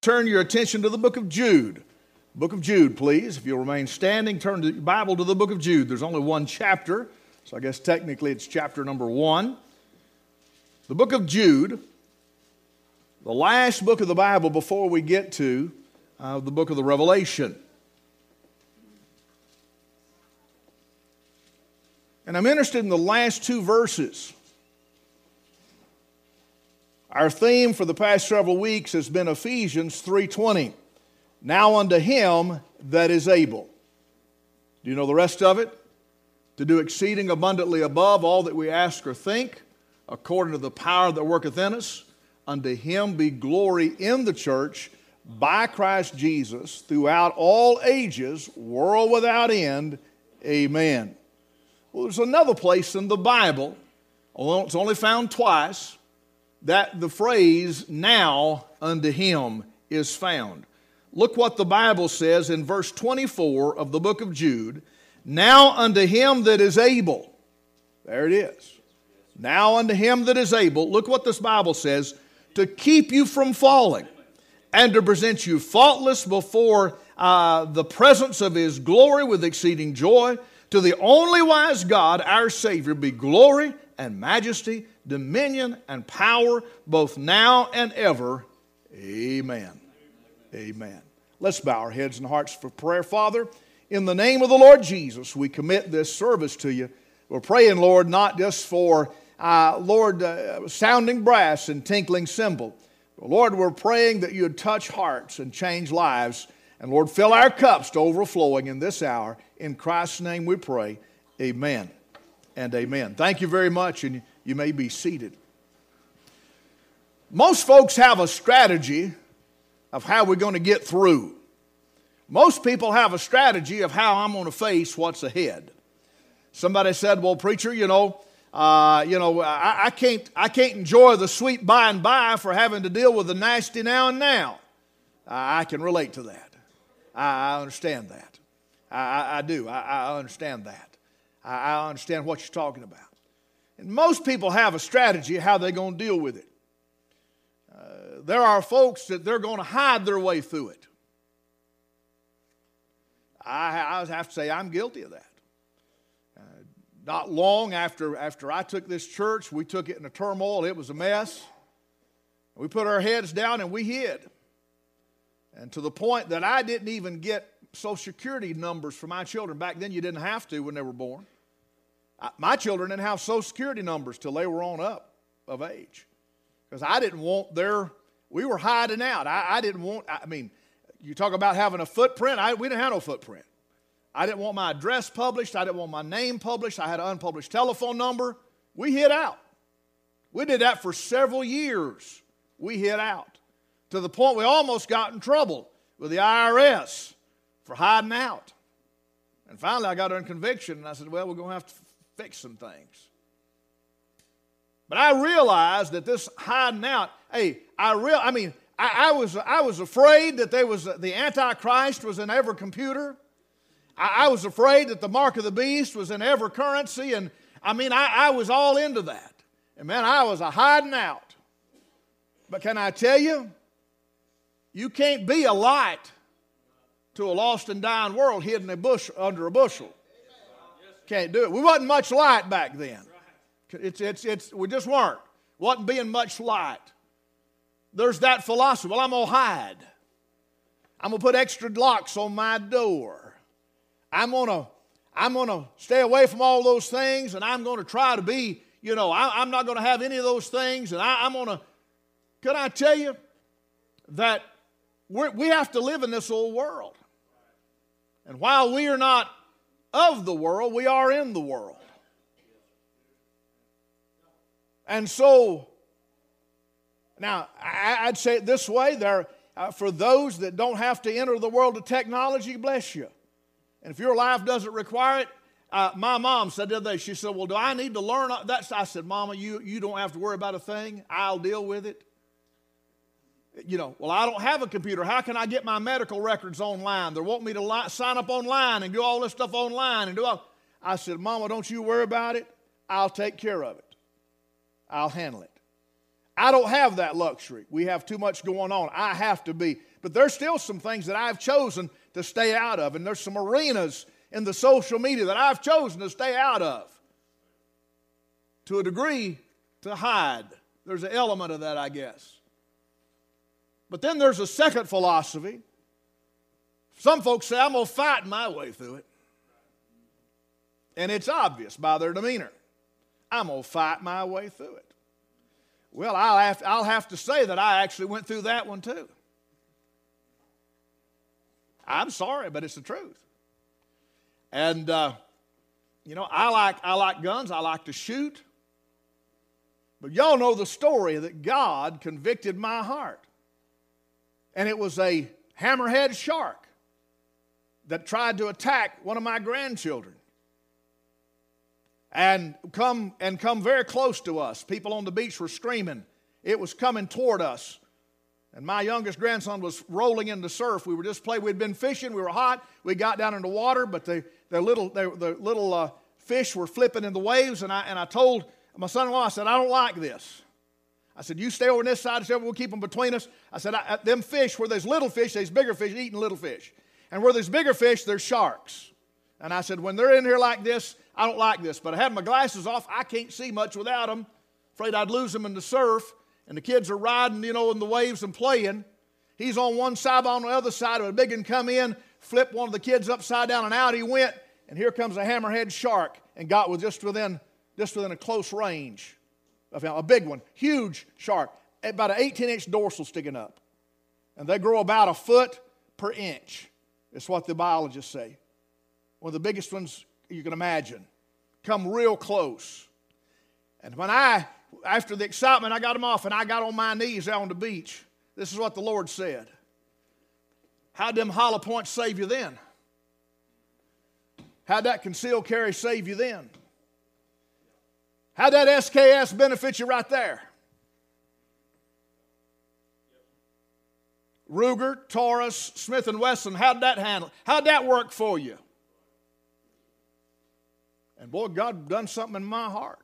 turn your attention to the book of Jude. Book of Jude, please. If you'll remain standing, turn your Bible to the book of Jude. There's only one chapter, so I guess technically it's chapter number 1. The book of Jude, the last book of the Bible before we get to the book of the Revelation. And I'm interested in the last two verses. Our theme for the past several weeks has been Ephesians 3:20. Now unto him that is able. Do you know the rest of it? To do exceeding abundantly above all that we ask or think, according to the power that worketh in us. Unto him be glory in the church by Christ Jesus throughout all ages, world without end. Amen. Well, there's another place in the Bible, although it's only found twice, that the phrase, now unto him, is found. Look what the Bible says in verse 24 of the book of Jude. Now unto him that is able. There it is. Now unto him that is able. Look what this Bible says. To keep you from falling and to present you faultless before the presence of his glory with exceeding joy. To the only wise God, our Savior, be glory and majesty, dominion and power, both now and ever. Amen. Amen. Let's bow our heads and hearts for prayer. Father, in the name of the Lord Jesus, we commit this service to you. We're praying, Lord, not just for, sounding brass and tinkling cymbal. Lord, we're praying that you'd touch hearts and change lives. And Lord, fill our cups to overflowing in this hour. In Christ's name we pray. Amen and amen. Thank you very much, and you may be seated. Most folks have a strategy of how we're going to get through. Most people have a strategy of how I'm going to face what's ahead. Somebody said, well, preacher, I can't enjoy the sweet by and by for having to deal with the nasty now and now. I can relate to that. I understand that. I do. I understand that. I understand what you're talking about. And most people have a strategy of how they're going to deal with it. There are folks that they're going to hide their way through it. I have to say I'm guilty of that. Not long after I took this church, we took it in a turmoil. It was a mess. We put our heads down and we hid. And to the point that I didn't even get Social Security numbers for my children. Back then you didn't have to when they were born. My children didn't have Social Security numbers till they were on up of age. Because I didn't want we were hiding out. You talk about having a footprint. We didn't have no footprint. I didn't want my address published. I didn't want my name published. I had an unpublished telephone number. We hid out. We did that for several years. We hid out. To the point we almost got in trouble with the IRS for hiding out. And finally I got under conviction and I said, well, we're going to have to fix some things. But I realized that this hiding out, I was afraid that the Antichrist was in every computer. I was afraid that the mark of the beast was in every currency. And I was all into that. And man, I was a hiding out. But can I tell you, you can't be a light to a lost and dying world hidden under a bushel. Can't do it. We wasn't much light back then. We just weren't. Wasn't being much light. There's that philosophy. Well, I'm going to hide. I'm going to put extra locks on my door. I'm going to stay away from all those things, and I'm going to try to be, I'm not going to have any of those things, and I'm going to, can I tell you that we have to live in this old world. And while we are not of the world, we are in the world. And so, now, I'd say it this way, for those that don't have to enter the world of technology, bless you. And if your life doesn't require it, my mom said the other day, she said, well, do I need to learn that? I said, Mama, you don't have to worry about a thing. I'll deal with it. Well, I don't have a computer. How can I get my medical records online? They want me to sign up online and do all this stuff online. I said, Mama, don't you worry about it. I'll take care of it. I'll handle it. I don't have that luxury. We have too much going on. I have to be. But there's still some things that I've chosen to stay out of. And there's some arenas in the social media that I've chosen to stay out of. To a degree, to hide. There's an element of that, I guess. But then there's a second philosophy. Some folks say, I'm going to fight my way through it. And it's obvious by their demeanor. I'm going to fight my way through it. Well, I'll have to say that I actually went through that one too. I'm sorry, but it's the truth. And, I like guns. I like to shoot. But y'all know the story that God convicted my heart. And it was a hammerhead shark that tried to attack one of my grandchildren. And come very close to us. People on the beach were screaming. It was coming toward us. And my youngest grandson was rolling in the surf. We were just playing. We'd been fishing. We were hot. We got down in the water, but the little fish were flipping in the waves. And I told my son-in-law, I said, I don't like this. I said, you stay over on this side. I said, we'll keep them between us. I said, them fish, where there's little fish, there's bigger fish eating little fish. And where there's bigger fish, there's sharks. And I said, when they're in here like this, I don't like this. But I had my glasses off. I can't see much without them. Afraid I'd lose them in the surf. And the kids are riding, in the waves and playing. He's on one side, I'm on the other side. And a big one come in, flipped one of the kids upside down, and out he went. And here comes a hammerhead shark and got just within a close range of him. A big one, huge shark, about an 18-inch dorsal sticking up. And they grow about a foot per inch. It's what the biologists say. One of the biggest ones you can imagine. Come real close. And after the excitement, I got them off and I got on my knees out on the beach. This is what the Lord said. How'd them hollow points save you then? How'd that concealed carry save you then? How'd that SKS benefit you right there? Ruger, Taurus, Smith & Wesson, how'd that handle? How'd that work for you? And boy, God done something in my heart.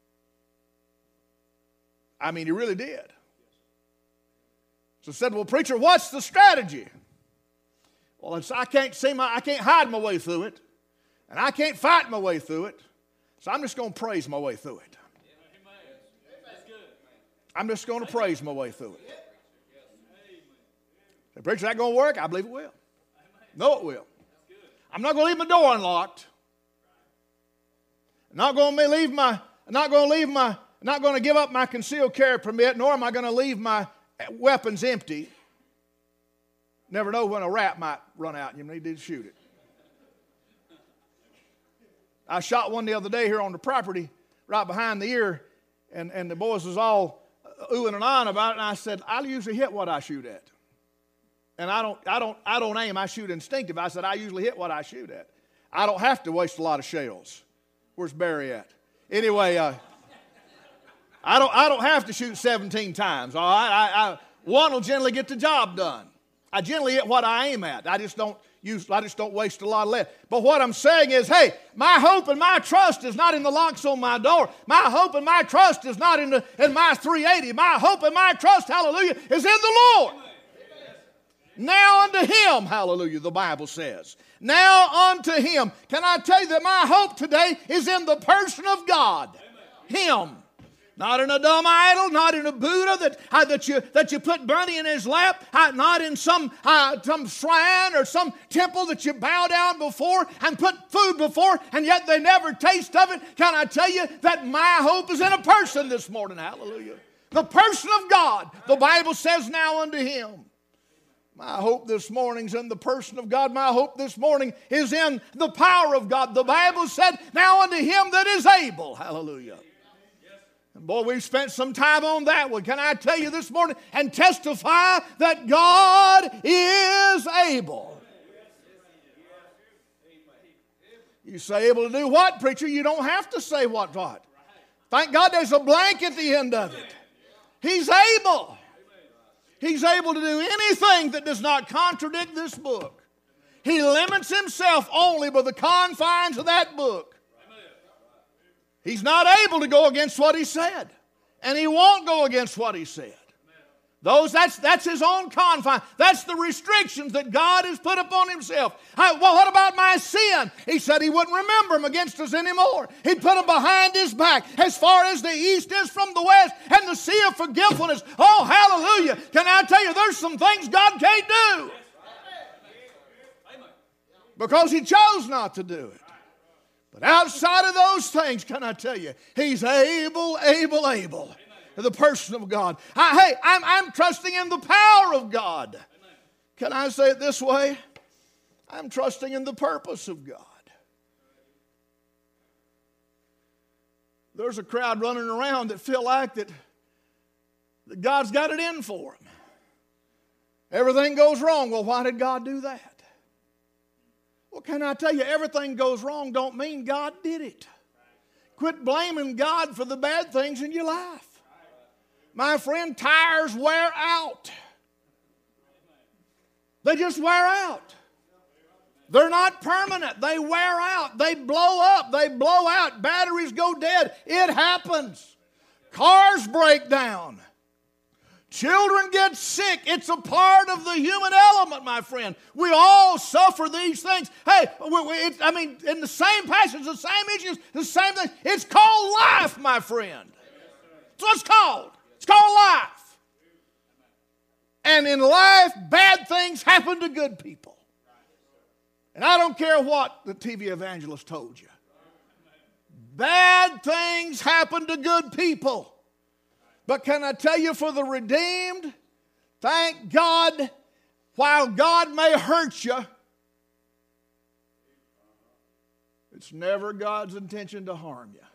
I mean, He really did. So I said, well, preacher, what's the strategy? Well, I can't hide my way through it. And I can't fight my way through it. So I'm just going to praise my way through it. I'm just going to praise my way through it. Say, preacher, that going to work? I believe it will. No, it will. I'm not going to leave my door unlocked. Not going to give up my concealed carry permit, nor am I going to leave my weapons empty. Never know when a rat might run out and you need to shoot it. I shot one the other day here on the property, right behind the ear, and the boys was all oohing and ahhing about it, and I said, I usually hit what I shoot at. And I don't aim, I shoot instinctive. I said, I usually hit what I shoot at. I don't have to waste a lot of shells. Where's Barry at? Anyway, I don't have to shoot 17 times, all right? One will generally get the job done. I generally hit what I aim at. I just don't waste a lot of lead. But what I'm saying is, hey, my hope and my trust is not in the locks on my door. My hope and my trust is not in my 380. My hope and my trust, hallelujah, is in the Lord. Now unto Him, hallelujah, the Bible says. Now unto Him. Can I tell you that my hope today is in the person of God? Him. Not in a dumb idol, not in a Buddha that you put money in his lap, not in some shrine or some temple that you bow down before and put food before, and yet they never taste of it. Can I tell you that my hope is in a person this morning? Hallelujah. The person of God. The Bible says, now unto Him. My hope this morning is in the person of God. My hope this morning is in the power of God. The Bible said, now unto Him that is able. Hallelujah. And boy, we've spent some time on that one. Can I tell you this morning and testify that God is able? You say able to do what, preacher? You don't have to say what. Thank God there's a blank at the end of it. He's able. He's able to do anything that does not contradict this book. He limits Himself only by the confines of that book. He's not able to go against what He said. And he won't go against what he said. That's his own confine. That's the restrictions that God has put upon himself. Well, what about my sin? He said he wouldn't remember them against us anymore. He'd put them behind his back as far as the east is from the west, and the sea of forgetfulness. Oh, hallelujah. Can I tell you, there's some things God can't do because he chose not to do it. But outside of those things, can I tell you, he's able. The person of God. I'm trusting in the power of God. Amen. Can I say it this way? I'm trusting in the purpose of God. There's a crowd running around that feel like that God's got it in for them. Everything goes wrong. Well, why did God do that? Well, can I tell you, everything goes wrong don't mean God did it. Quit blaming God for the bad things in your life. My friend, tires wear out. They just wear out. They're not permanent. They wear out. They blow up. They blow out. Batteries go dead. It happens. Cars break down. Children get sick. It's a part of the human element, my friend. We all suffer these things. Hey, in the same passage, the same issues, the same thing. It's called life, my friend. That's what it's called. It's called life. And in life, bad things happen to good people. And I don't care what the TV evangelist told you. Bad things happen to good people. But can I tell you, for the redeemed, thank God, while God may hurt you, it's never God's intention to harm you.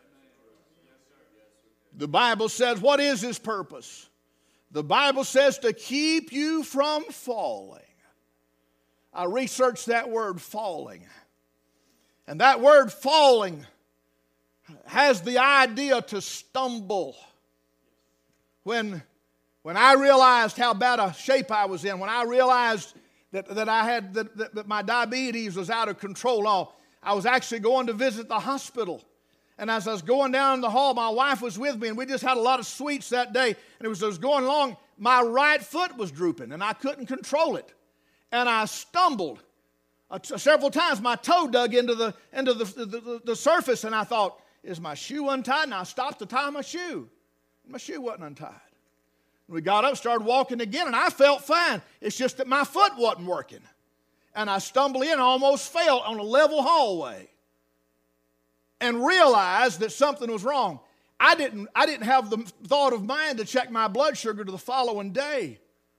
The Bible says, what is his purpose? The Bible says to keep you from falling. I researched that word falling. And that word falling has the idea to stumble. When I realized how bad a shape I was in, when I realized that my diabetes was out of control, I was actually going to visit the hospital. And as I was going down the hall, my wife was with me, and we just had a lot of sweets that day. And as I was going along, my right foot was drooping, and I couldn't control it. And I stumbled several times. My toe dug into the surface, and I thought, is my shoe untied? And I stopped to tie my shoe. My shoe wasn't untied. We got up, started walking again, and I felt fine. It's just that my foot wasn't working. And I stumbled in and almost fell on a level hallway. And realized that something was wrong. I didn't have the thought of mind to check my blood sugar to the following day.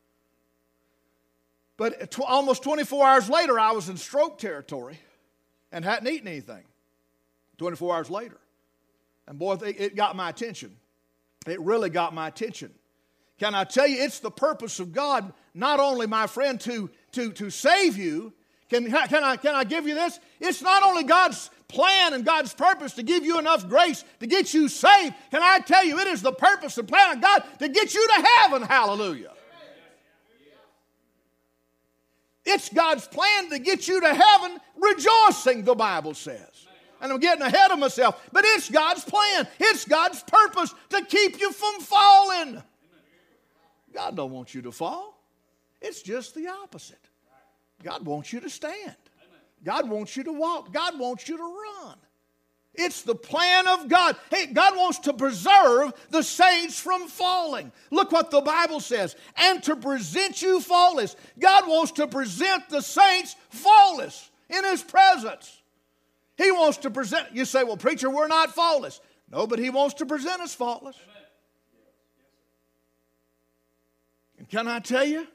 But almost 24 hours later, I was in stroke territory and hadn't eaten anything. 24 hours later. And boy, it got my attention. It really got my attention. Can I tell you, it's the purpose of God, not only, my friend, to save you. Can I give you this? It's not only God's plan and God's purpose to give you enough grace to get you saved. Can I tell you, it is the purpose and plan of God to get you to heaven. Hallelujah. It's God's plan to get you to heaven rejoicing, the Bible says. And I'm getting ahead of myself. But it's God's plan. It's God's purpose to keep you from falling. God don't want you to fall. It's just the opposite. God wants you to stand. God wants you to walk. God wants you to run. It's the plan of God. Hey, God wants to preserve the saints from falling. Look what the Bible says. And to present you faultless. God wants to present the saints faultless in His presence. He wants to present. You say, well, preacher, we're not faultless. No, but He wants to present us faultless. And can I tell you?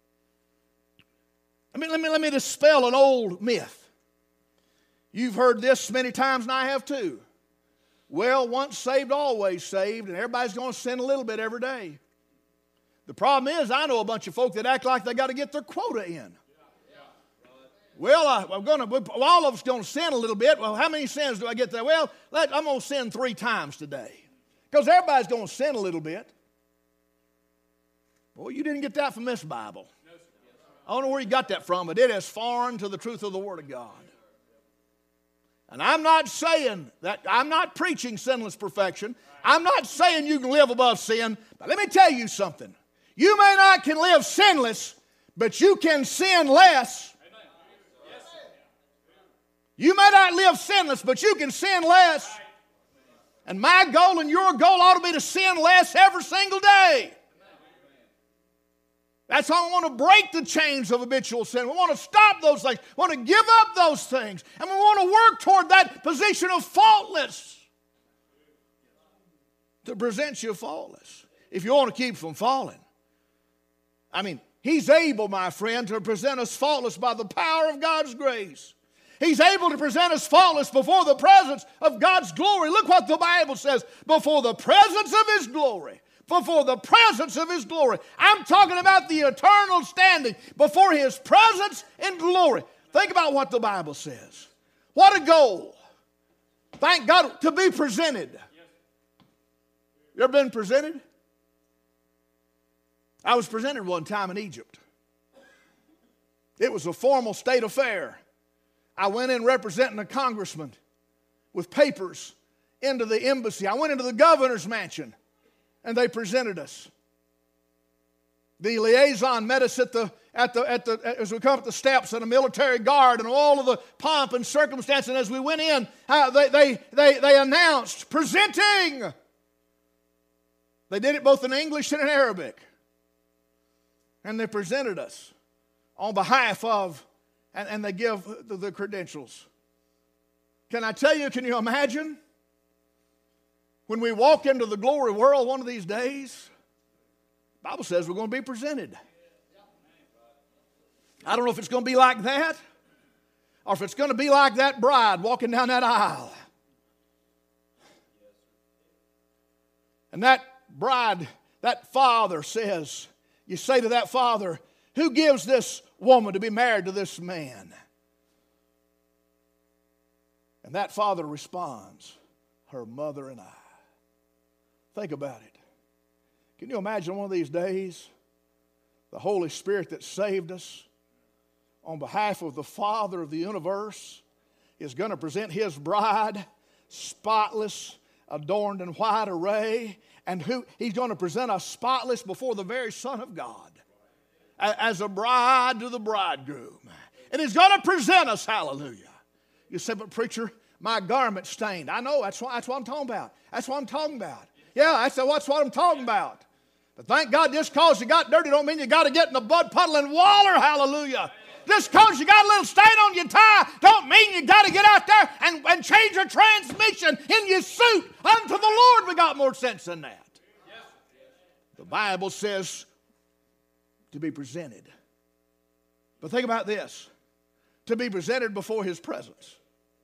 Let me dispel an old myth. You've heard this many times, and I have too. Well, once saved, always saved, and everybody's going to sin a little bit every day. The problem is, I know a bunch of folk that act like they got to get their quota in. Well, all of us going to sin a little bit. Well, how many sins do I get there? Well, I'm going to sin 3 times today. Because everybody's going to sin a little bit. Well, you didn't get that from this Bible. I don't know where you got that from, but it is foreign to the truth of the Word of God. And I'm not saying that, I'm not preaching sinless perfection. I'm not saying you can live above sin. But let me tell you something. You may not can live sinless, but you can sin less. You may not live sinless, but you can sin less. And my goal and your goal ought to be to sin less every single day. That's how we want to break the chains of habitual sin. We want to stop those things. We want to give up those things. And we want to work toward that position of faultless. To present you faultless. If you want to keep from falling. I mean, He's able, my friend, to present us faultless by the power of God's grace. He's able to present us faultless before the presence of God's glory. Look what the Bible says. Before the presence of His glory. Before the presence of His glory. I'm talking about the eternal standing before His presence in glory. Think about what the Bible says. What a goal. Thank God to be presented. You ever been presented? I was presented one time in Egypt. It was a formal state affair. I went in representing a congressman with papers into the embassy. I went into the governor's mansion and they presented us. The liaison met us as we come up the steps and a military guard and all of the pomp and circumstance. And as we went in, they announced, presenting. They did it both in English and in Arabic. And they presented us on behalf of, and they give the credentials. Can I tell you, can you imagine? When we walk into the glory world one of these days, the Bible says we're going to be presented. I don't know if it's going to be like that, or if it's going to be like that bride walking down that aisle. And that bride, that father says, you say to that father, who gives this woman to be married to this man? And that father responds, her mother and I. Think about it. Can you imagine one of these days, the Holy Spirit that saved us on behalf of the Father of the universe is going to present His bride, spotless, adorned in white array, and He's going to present us spotless before the very Son of God as a bride to the bridegroom. And He's going to present us, hallelujah. You say, but preacher, my garment's stained. I know, that's what I'm talking about. That's what I'm talking about. Yeah, that's what I'm talking about. But thank God, just because you got dirty don't mean you got to get in a mud puddle and waller, hallelujah. Just because you got a little stain on your tie don't mean you got to get out there and change your transmission in your suit. Unto the Lord we got more sense than that. The Bible says to be presented. But think about this. To be presented before His presence.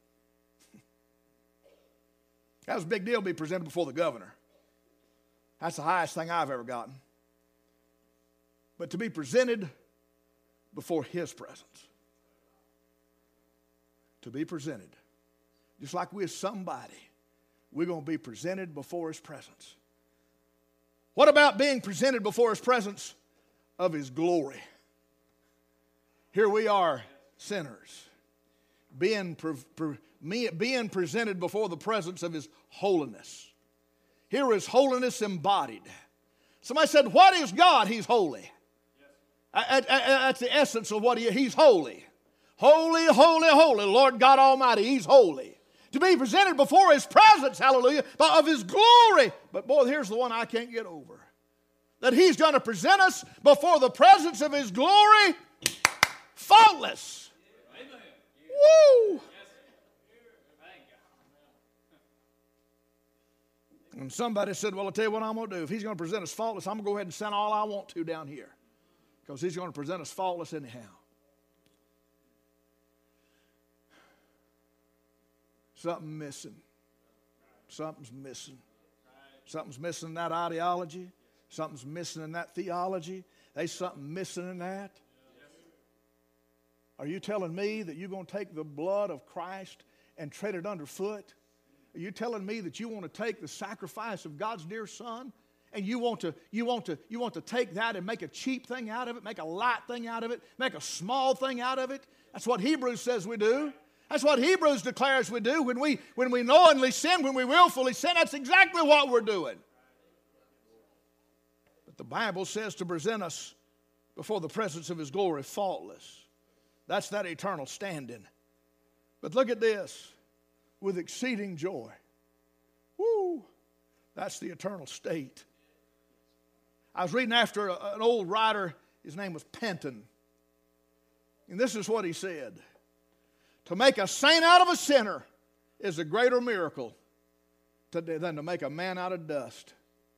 That was a big deal to be presented before the governor. That's the highest thing I've ever gotten. But to be presented before His presence. To be presented. Just like we're somebody, we're going to be presented before His presence. What about being presented before His presence of His glory? Here we are, sinners, being presented before the presence of His holiness. Here is holiness embodied. Somebody said, what is God? He's holy. That's the essence of what He's holy. Holy, holy, holy, Lord God Almighty. He's holy. To be presented before His presence, hallelujah, of His glory. But boy, here's the one I can't get over. That He's going to present us before the presence of His glory, faultless. Woo! And somebody said, well, I'll tell you what I'm going to do. If He's going to present us faultless, I'm going to go ahead and send all I want to down here. Because He's going to present us faultless anyhow. Something missing. Something's missing. Something's missing in that ideology. Something's missing in that theology. There's something missing in that. Are you telling me that you're going to take the blood of Christ and tread it underfoot? Are you telling me that you want to take the sacrifice of God's dear Son and you want to take that and make a cheap thing out of it, make a light thing out of it, make a small thing out of it? That's what Hebrews says we do. That's what Hebrews declares we do when we knowingly sin, when we willfully sin. That's exactly what we're doing. But the Bible says to present us before the presence of His glory faultless. That's that eternal standing. But look at this, with exceeding joy. Woo! That's the eternal state. I was reading after an old writer, his name was Penton. And this is what he said. To make a saint out of a sinner is a greater miracle than to make a man out of dust.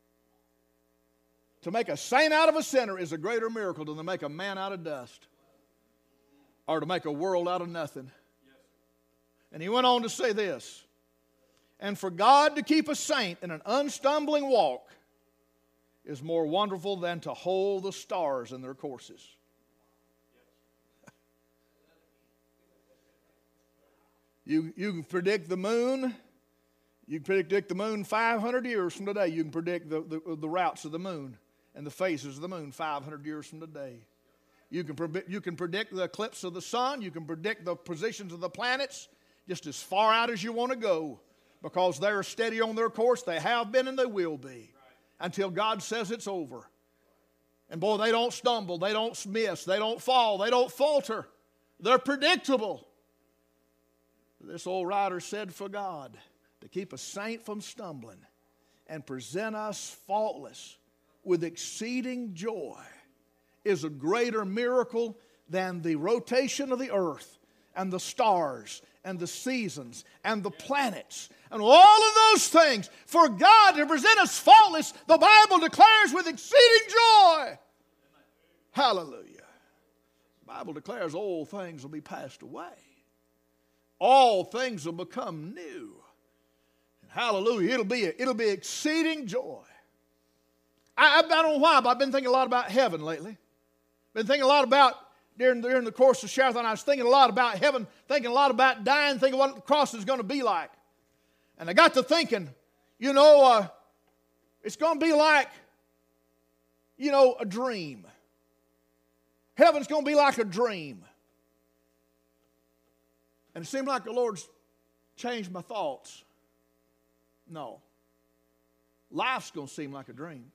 To make a saint out of a sinner is a greater miracle than to make a man out of dust. Or to make a world out of nothing. And he went on to say this. And for God to keep a saint in an unstumbling walk is more wonderful than to hold the stars in their courses. You can predict the moon. You can predict the moon 500 years from today. You can predict the routes of the moon and the phases of the moon 500 years from today. You can predict the eclipse of the sun. You can predict the positions of the planets just as far out as you want to go, because they're steady on their course. They have been and they will be until God says it's over. And boy, they don't stumble. They don't miss. They don't fall. They don't falter. They're predictable. This old writer said, for God to keep a saint from stumbling and present us faultless with exceeding joy is a greater miracle than the rotation of the earth and the stars and the seasons and the planets and all of those things. For God to present us faultless, the Bible declares, with exceeding joy. Hallelujah. The Bible declares all things will be passed away. All things will become new. And hallelujah, it'll be exceeding joy. I don't know why, but I've been thinking a lot about heaven lately. Been thinking a lot about, during the course of Sherathon, I was thinking a lot about heaven, thinking a lot about dying, thinking what the cross is going to be like. And I got to thinking, it's going to be like, a dream. Heaven's going to be like a dream. And it seemed like the Lord's changed my thoughts. No. Life's going to seem like a dream.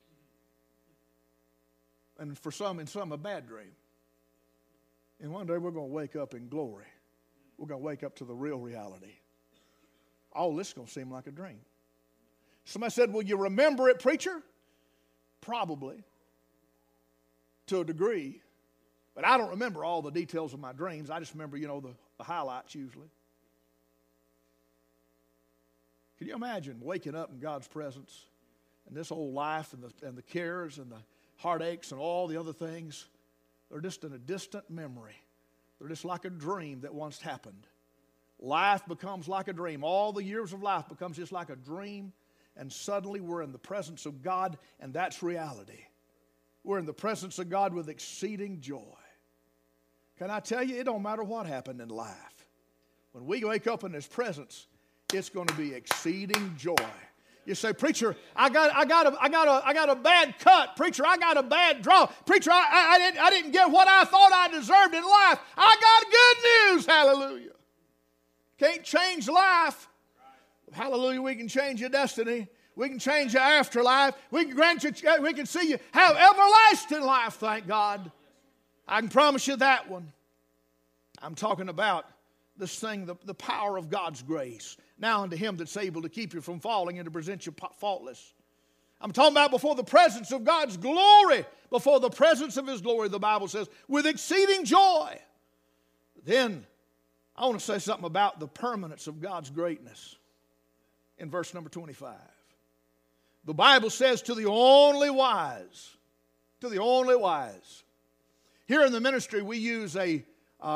And for some, a bad dream. And one day we're going to wake up in glory. We're going to wake up to the real reality. All this is going to seem like a dream. Somebody said, will you remember it, preacher? Probably. To a degree. But I don't remember all the details of my dreams. I just remember, the highlights usually. Can you imagine waking up in God's presence and this old life and the cares and the heartaches and all the other things? They're just in a distant memory. They're just like a dream that once happened. Life becomes like a dream. All the years of life becomes just like a dream, and suddenly we're in the presence of God, and that's reality. We're in the presence of God with exceeding joy. Can I tell you, it don't matter what happened in life. When we wake up in His presence, it's going to be exceeding joy. You say, preacher, I got a bad cut. Preacher, I got a bad draw. Preacher, I didn't get what I thought I deserved in life. I got good news. Hallelujah. Can't change life. Hallelujah. We can change your destiny. We can change your afterlife. We can see you have everlasting life, thank God. I can promise you that one. I'm talking about this thing, the power of God's grace. Now unto Him that's able to keep you from falling and to present you faultless. I'm talking about before the presence of God's glory. Before the presence of His glory, the Bible says, with exceeding joy. Then I want to say something about the permanence of God's greatness. In verse number 25. The Bible says, to the only wise. To the only wise. Here in the ministry, we use a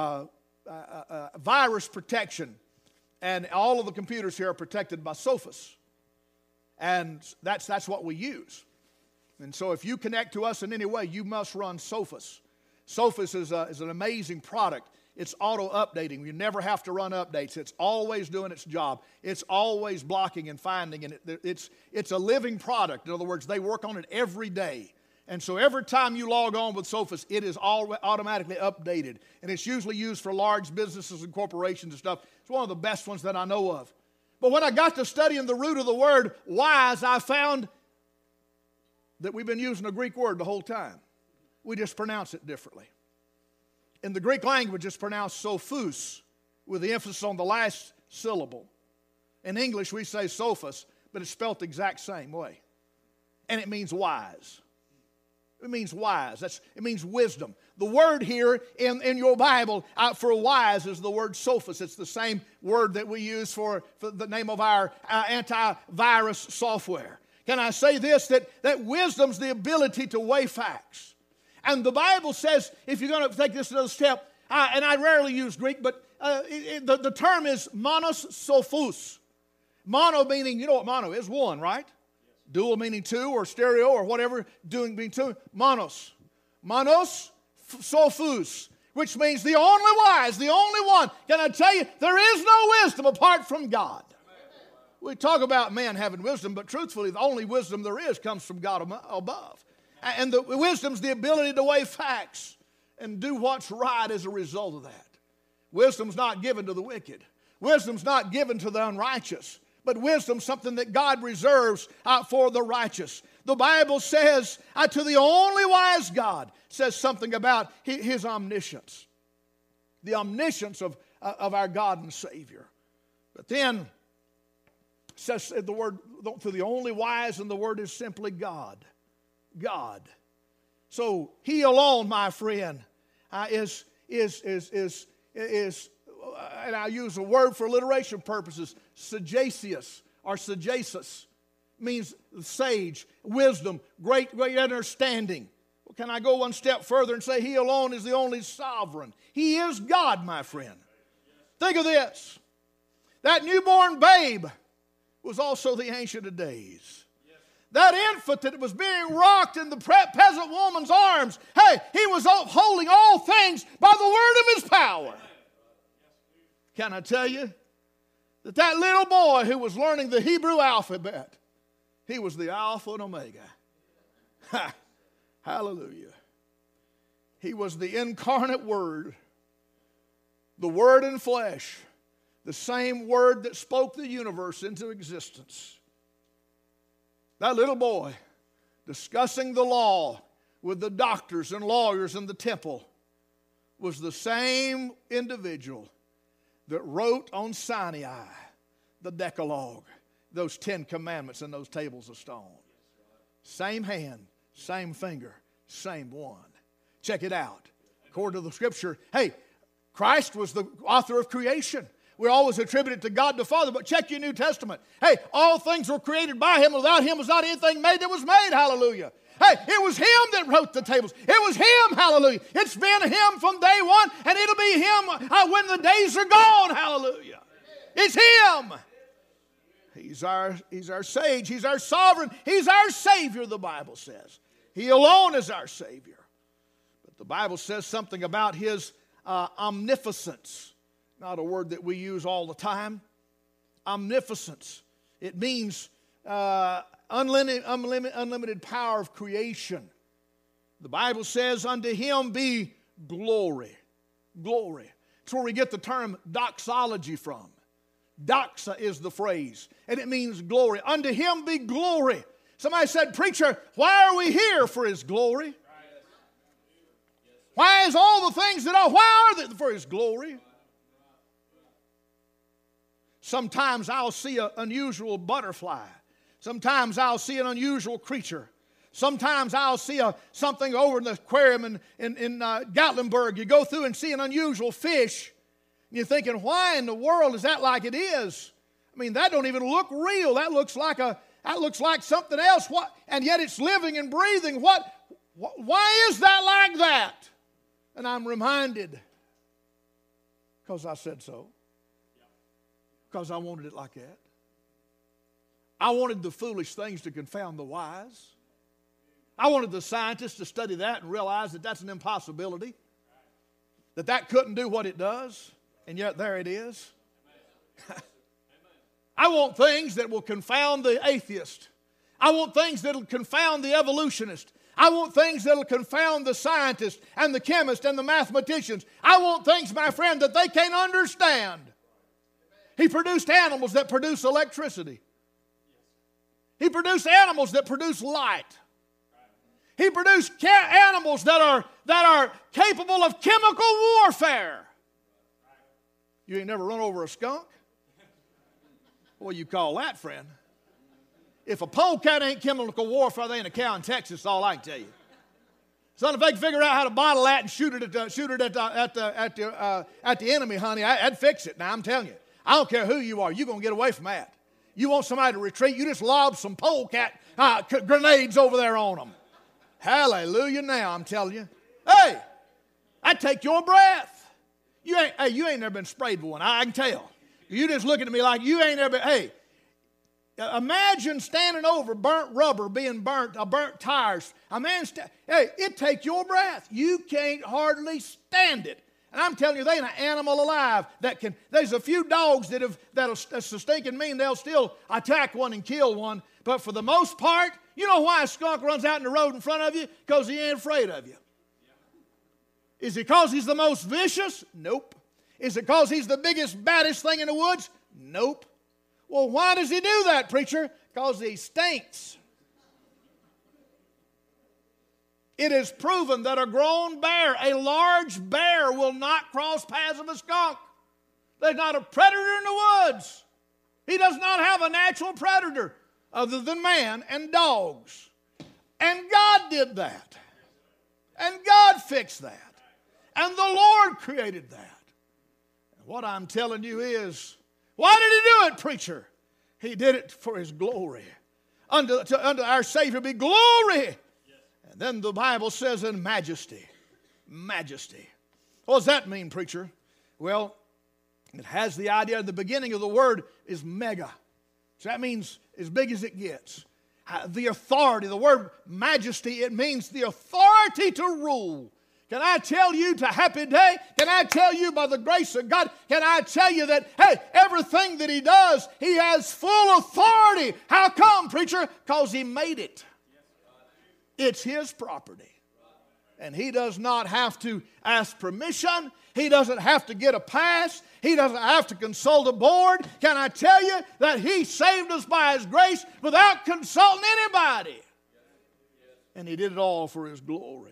virus protection. And all of the computers here are protected by Sophos. And that's what we use. And so if you connect to us in any way, you must run Sophos. Sophos is an amazing product. It's auto-updating. You never have to run updates. It's always doing its job. It's always blocking and finding. And it's a living product. In other words, they work on it every day. And so every time you log on with Sophos, it is all automatically updated. And it's usually used for large businesses and corporations and stuff. It's one of the best ones that I know of. But when I got to studying the root of the word wise, I found that we've been using a Greek word the whole time. We just pronounce it differently. In the Greek language, it's pronounced sophus, with the emphasis on the last syllable. In English, we say sophos, but it's spelled the exact same way. And it means wise. It means wise. It means wisdom. The word here in your Bible for wise is the word sophos. It's the same word that we use for the name of our antivirus software. Can I say this? That wisdom's the ability to weigh facts. And the Bible says, if you're going to take this another step, and I rarely use Greek, but the term is monos sophos. Mono meaning, you know what mono is? One, right? Dual meaning two, or stereo, or whatever, doing being two. Monos. Monos sophos, which means the only wise, the only one. Can I tell you, there is no wisdom apart from God. We talk about man having wisdom, but truthfully, the only wisdom there is comes from God above. And the wisdom's the ability to weigh facts and do what's right as a result of that. Wisdom's not given to the wicked. Wisdom's not given to the unrighteous. But wisdom's something that God reserves for the righteous. The Bible says to the only wise God says something about his omniscience. The omniscience of our God and Savior. But then says the word to the only wise, and the word is simply God. God. So he alone, my friend, is and I use a word for alliteration purposes, sagacious or sagacious means sage, wisdom, great understanding. Well, can I go one step further and say he alone is the only sovereign? He is God, my friend. Think of this. That newborn babe was also the Ancient of Days. That infant that was being rocked in the peasant woman's arms, hey, he was holding all things by the word of his power. Can I tell you that little boy who was learning the Hebrew alphabet, he was the Alpha and Omega. Ha, hallelujah. He was the incarnate Word, the Word in flesh, the same Word that spoke the universe into existence. That little boy discussing the law with the doctors and lawyers in the temple was the same individual that wrote on Sinai the Decalogue, those 10 commandments and those tables of stone. Same hand, same finger, same one. Check it out. According to the Scripture, hey, Christ was the author of creation. We always attribute it to God the Father, but check your New Testament. Hey, all things were created by Him. Without Him was not anything made that was made. Hallelujah. Hey, it was Him that wrote the tables. It was Him, hallelujah. It's been Him from day one, and it'll be Him when the days are gone, hallelujah. It's Him. He's our sage. He's our sovereign. He's our Savior, the Bible says. He alone is our Savior. But the Bible says something about His omnipotence. Not a word that we use all the time. Omnipotence. It means unlimited power of creation. The Bible says, unto Him be glory. Glory. It's where we get the term doxology from. Doxa is the phrase, and it means glory. Unto Him be glory. Somebody said, preacher, why are we here for His glory? Why is all the things that are, why are they for His glory? Sometimes I'll see an unusual butterfly. Sometimes I'll see an unusual creature. Sometimes I'll see something over in the aquarium in Gatlinburg. You go through and see an unusual fish. And you're thinking, why in the world is that like it is? I mean, that don't even look real. That looks like something else. What? And yet it's living and breathing. Why is that like that? And I'm reminded, because I said so. Because I wanted it like that. I wanted the foolish things to confound the wise. I wanted the scientists to study that and realize that that's an impossibility. That couldn't do what it does. And yet there it is. I want things that will confound the atheist. I want things that will confound the evolutionist. I want things that will confound the scientists and the chemists and the mathematicians. I want things, my friend, that they can't understand. He produced animals that produce electricity. He produced animals that produce light. He produced animals that are capable of chemical warfare. You ain't never run over a skunk? What do you call that, friend? If a polecat ain't chemical warfare, they ain't a cow in Texas, all I can tell you. Son, if they can figure out how to bottle that and shoot it at the enemy, honey, I'd fix it. Now, I'm telling you. I don't care who you are. You're going to get away from that. You want somebody to retreat, you just lob some polecat grenades over there on them. Hallelujah now, I'm telling you. Hey, I'd take your breath. You ain't never been sprayed with one. I can tell. You just looking at me like you ain't never been. Hey, imagine standing over burnt rubber being burnt tires. Hey, it takes your breath. You can't hardly stand it. And I'm telling you, they ain't an animal alive that can. There's a few dogs that's so stinking mean they'll still attack one and kill one. But for the most part, you know why a skunk runs out in the road in front of you? Because he ain't afraid of you. Is it because he's the most vicious? Nope. Is it because he's the biggest, baddest thing in the woods? Nope. Well, why does he do that, preacher? Because he stinks. It is proven that a grown bear, a large bear, will not cross paths of a skunk. There's not a predator in the woods. He does not have a natural predator other than man and dogs. And God did that. And God fixed that. And the Lord created that. And what I'm telling you is, why did he do it, preacher? He did it for his glory. Unto our Savior be glory. And then the Bible says in majesty. Majesty. What does that mean, preacher? Well, it has the idea, the beginning of the word is mega. So that means as big as it gets. The authority, the word majesty, it means the authority to rule. Can I tell you to happy day? Can I tell you by the grace of God? Can I tell you that, hey, everything that he does, he has full authority. How come, preacher? Because he made it. It's his property. And he does not have to ask permission. He doesn't have to get a pass. He doesn't have to consult a board. Can I tell you that he saved us by his grace without consulting anybody? And he did it all for his glory.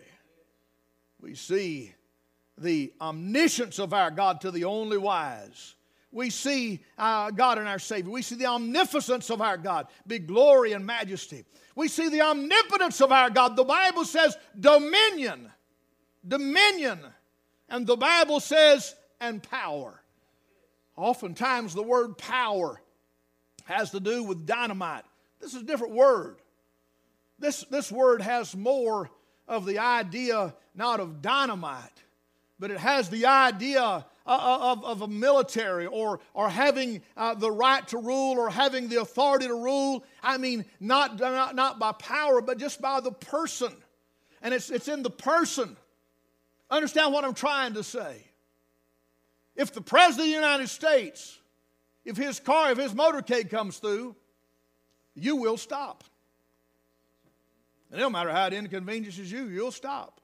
We see the omniscience of our God to the only wise. We see God and our Savior. We see the omnipotence of our God, big glory and majesty. We see the omnipotence of our God. The Bible says dominion. Dominion. And the Bible says and power. Oftentimes the word power has to do with dynamite. This is a different word. This word has more of the idea not of dynamite, but it has the idea of a military or having the right to rule or having the authority to rule. I mean, not by power, but just by the person. And it's in the person. Understand what I'm trying to say. If the President of the United States, if his motorcade comes through, you will stop. And it don't matter how it inconveniences you, you'll stop.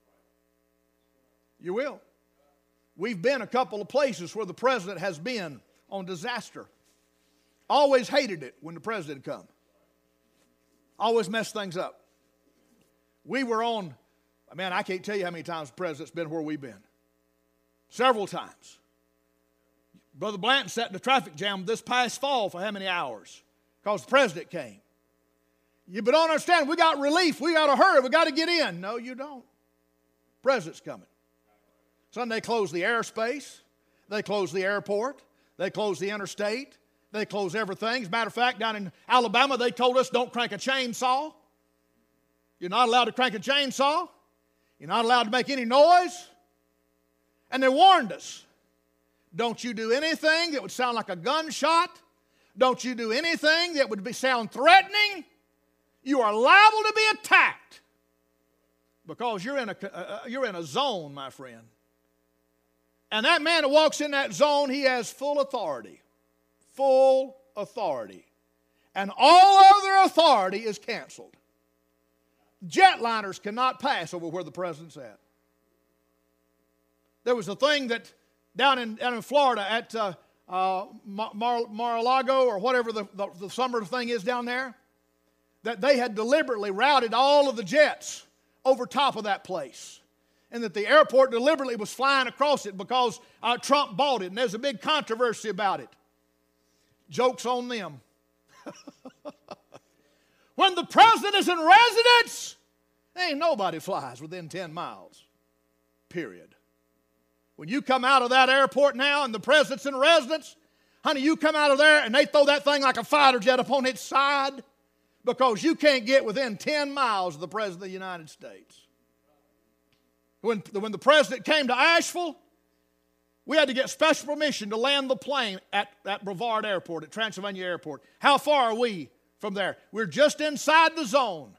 You will. We've been a couple of places where the president has been on disaster. Always hated it when the president come. Always messed things up. We were on, man, I can't tell you how many times the president's been where we've been. Several times. Brother Blanton sat in the traffic jam this past fall for how many hours? Because the president came. But don't understand, we got relief. We got to hurry. We got to get in. No, you don't. President's coming. Son, they close the airspace. They close the airport. They close the interstate. They close everything. As a matter of fact, down in Alabama, they told us don't crank a chainsaw. You're not allowed to crank a chainsaw. You're not allowed to make any noise. And they warned us. Don't you do anything that would sound like a gunshot. Don't you do anything that would sound threatening. You are liable to be attacked because you're in a zone, my friend. And that man that walks in that zone, he has full authority. Full authority. And all other authority is canceled. Jetliners cannot pass over where the president's at. There was a thing that down in Florida at Mar-a-Lago or whatever the summer thing is down there, that they had deliberately routed all of the jets over top of that place. And that the airport deliberately was flying across it because Trump bought it. And there's a big controversy about it. Joke's on them. When the president is in residence, ain't nobody flies within 10 miles. Period. When you come out of that airport now and the president's in residence, honey, you come out of there and they throw that thing like a fighter jet up on its side because you can't get within 10 miles of the president of the United States. When the president came to Asheville, we had to get special permission to land the plane at Brevard Airport, at Transylvania Airport. How far are we from there? We're just inside the zone.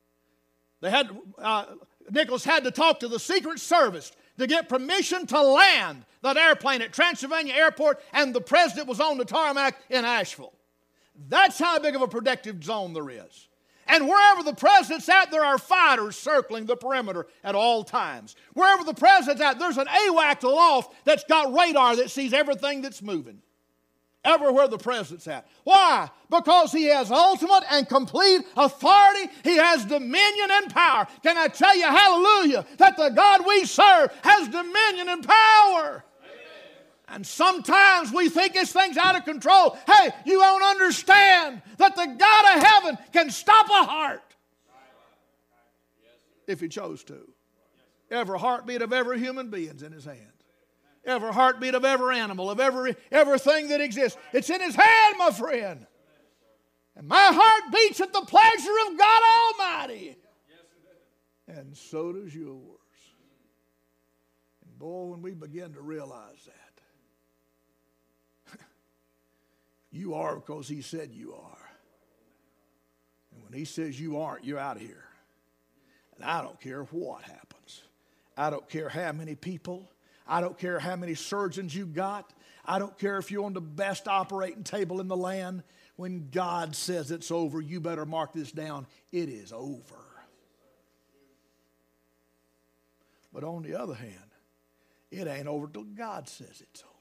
Nicholas had to talk to the Secret Service to get permission to land that airplane at Transylvania Airport, and the president was on the tarmac in Asheville. That's how big of a protective zone there is. And wherever the president's at, there are fighters circling the perimeter at all times. Wherever the president's at, there's an AWACS aloft that's got radar that sees everything that's moving. Everywhere the president's at. Why? Because he has ultimate and complete authority. He has dominion and power. Can I tell you, hallelujah, that the God we serve has dominion and power. And sometimes we think this thing's out of control. Hey, you don't understand that the God of heaven can stop a heart if he chose to. Every heartbeat of every human being's in his hand. Every heartbeat of every animal, of everything that exists. It's in his hand, my friend. And my heart beats at the pleasure of God Almighty. And so does yours. And boy, when we begin to realize that, you are because he said you are. And when he says you aren't, you're out of here. And I don't care what happens. I don't care how many people. I don't care how many surgeons you got. I don't care if you're on the best operating table in the land. When God says it's over, you better mark this down. It is over. But on the other hand, it ain't over till God says it's over.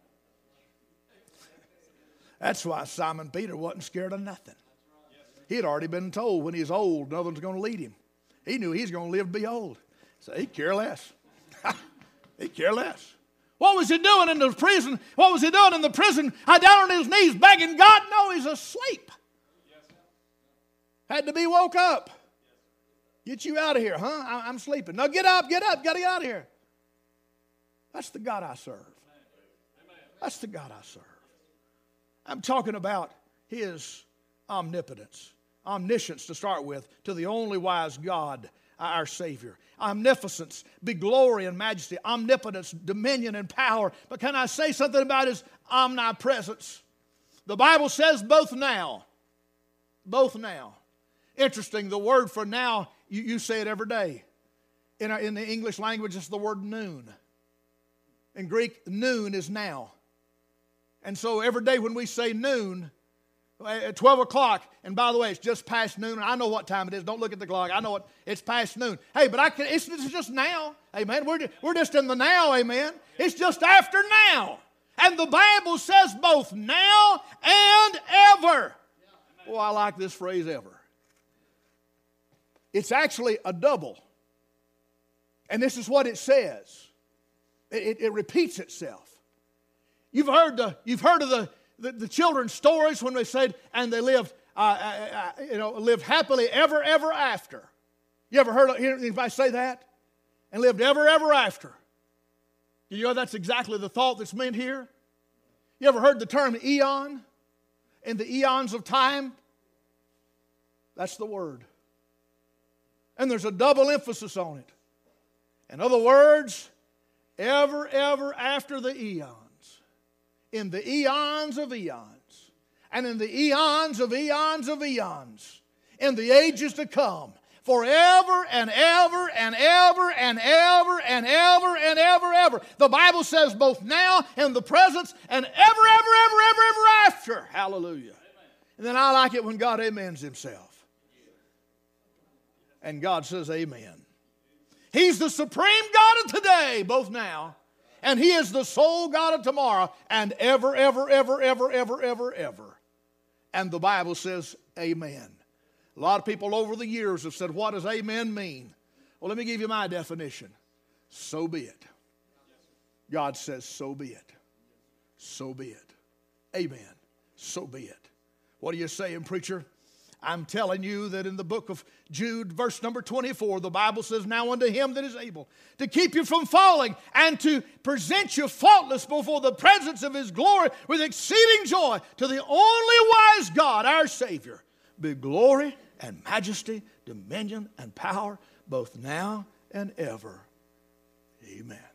That's why Simon Peter wasn't scared of nothing. He had already been told when he's old, no one's going to lead him. He knew he's going to live to be old. So he'd care less. He'd care less. What was he doing in the prison? What was he doing in the prison? Down on his knees begging God? No, he's asleep. Had to be woke up. Get you out of here, huh? I'm sleeping. No, get up. Got to get out of here. That's the God I serve. That's the God I serve. I'm talking about his omnipotence, omniscience to start with, to the only wise God, our Savior. Omnipotence, big glory and majesty, omnipotence, dominion and power. But can I say something about his omnipresence? The Bible says both now. Both now. Interesting, the word for now, you say it every day. In the English language, it's the word noon. In Greek, noon is now. And so every day when we say noon, at 12 o'clock, and by the way, it's just past noon. I know what time it is. Don't look at the clock. I know it's past noon. Hey, but it's just now. Amen. We're just in the now. Amen. It's just after now. And the Bible says both now and ever. Oh, I like this phrase, ever. It's actually a double. And this is what it says. It repeats itself. You've heard of the children's stories when they said, and they lived happily ever after. You ever heard anybody say that? And lived ever after. You know that's exactly the thought that's meant here. You ever heard the term eon? In the eons of time? That's the word. And there's a double emphasis on it. In other words, ever after the eons. In the eons of eons, and in the eons of eons of eons, in the ages to come, forever and ever and ever and ever and ever and ever. The Bible says both now in the present and ever after. Hallelujah. And then I like it when God amens himself. And God says, amen. He's the supreme God of today, both now, and He is the sole God of tomorrow, and ever, ever, ever, ever, ever, ever, ever. And the Bible says, amen. A lot of people over the years have said, what does amen mean? Well, let me give you my definition. So be it. God says, so be it. So be it. Amen. So be it. What are you saying, preacher? I'm telling you that in the book of Jude, verse number 24, the Bible says, now unto Him that is able to keep you from falling and to present you faultless before the presence of His glory with exceeding joy, to the only wise God, our Savior, be glory and majesty, dominion and power, both now and ever. Amen.